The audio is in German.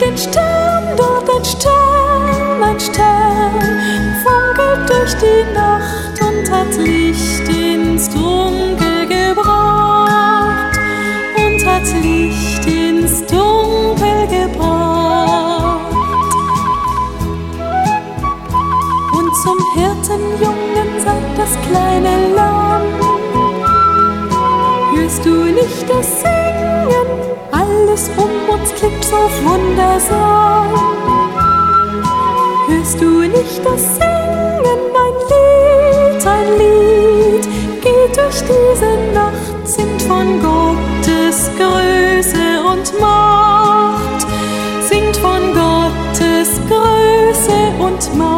den Stern, dort ein Stern, funkelt durch die Nacht und hat Licht ins Dunkel gebracht, und hat Licht ins Dunkel gebracht. Und zum Hirtenjungen sagt das kleine Lamm: Hörst du nicht das Singen? Alles um uns klingt so wundersam. Hörst du nicht das Singen? Ein Lied geht durch diese Nacht, singt von Gottes Größe und Macht, singt von Gottes Größe und Macht.